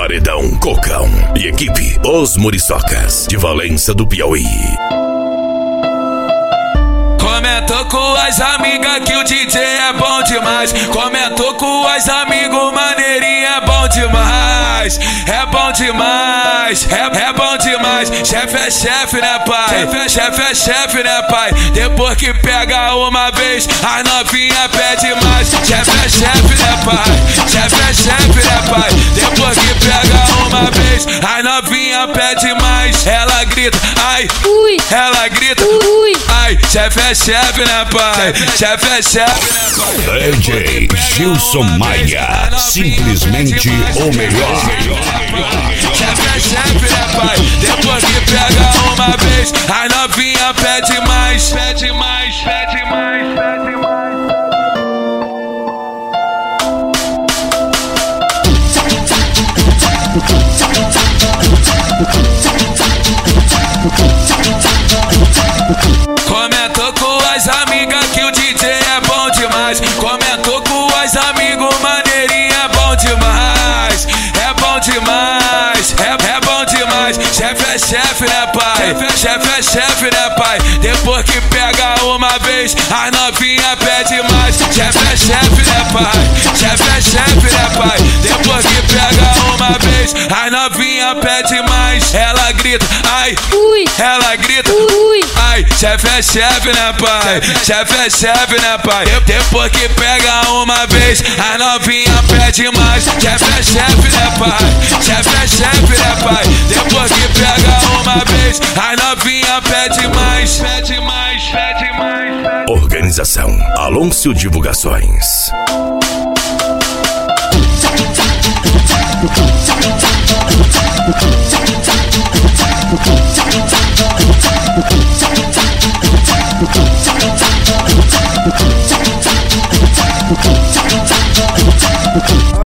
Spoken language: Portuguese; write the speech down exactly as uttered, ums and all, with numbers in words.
Paredão Cocão e equipe Os Muriçocas de Valença do Piauí. Comentou com as amigas que o D J é bom demais. Comentou com as amigos, maneirinho é bom demais. É bom demais, é, é bom demais. Chefe é chefe, né pai? Chefe é chefe, né pai? Depois que pega uma vez, as novinha pede mais. Chefe é chefe, né pai? Chefe é chefe, né pai? Depois que pega uma vez, as novinha pede mais. Ela grita, ai, ui. Ela grita, ui. Ai, chefe é chefe, né pai? Chefe é chefe, né pai? D J Gilson Maia, simplesmente o melhor. Chefe é chefe, né pai? Depois que pega uma vez, a novinha pede mais. Pede mais, pede mais, pede mais. Comentou com as amigas que o D J é bom demais. Comentou com as amigos, maneirinho é bom demais. É bom demais, é, é bom demais. Chefe é chefe, né pai? Chefe é chefe, né pai? Depois que pega uma vez, a novinha pede mais. Chefe é chefe, né pai? Chefe é chefe, né pai? Depois que pega uma vez, a novinha pede mais. Ela grita, ai, ui. Ela grita, ui. Ai, chefe é chefe, né pai? Chefe é chefe, né pai? Depois que pega uma vez, a novinha pede mais. Chefe é chefe, né pai? Chefe é chefe, né pai? Depois que pega uma vez, a novinha pede mais. Pede mais, pede mais, pede. Organização Alonso Divulgações. We'll be right back.